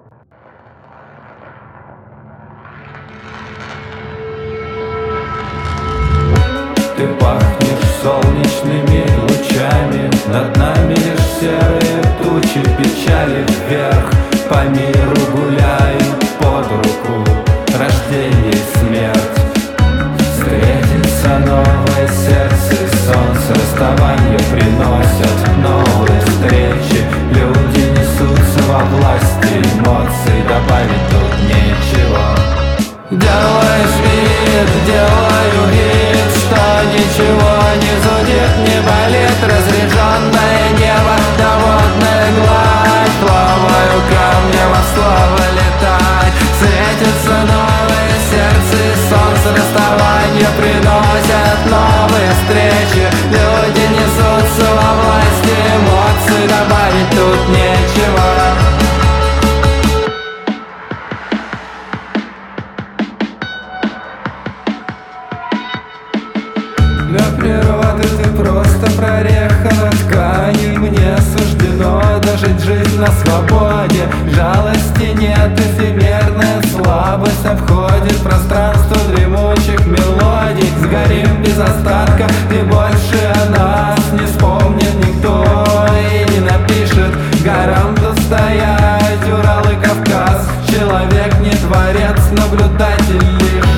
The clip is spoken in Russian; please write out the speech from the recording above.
Ты пахнешь солнечными лучами, над нами лишь серые тучи печали. Вверх по миру гуляют под руку рождение и смерть. Встретится новое сердце, солнце расставания приносят новые встречи. Люди несутся во власти эмоций, добавить тут нечего. Делаешь вид, делаю вид, что ничего не зудит, не болит. Разряженное небо, доводная гладь, плаваю камнем, а слава летать. Светится новое сердце, солнце расставания приносят новые встречи. Люди несутся во власти эмоций, добавить тут нечего. Для природы ты просто прореха на ткани. Мне суждено дожить жизнь на свободе. Жалости нет, эфемерная слабость обходит пространство дремучих мелодий. Сгорим без остатка, и больше о нас не вспомнит никто и не напишет. Горам достоять Урал и Кавказ. Человек не творец, наблюдатель лишь.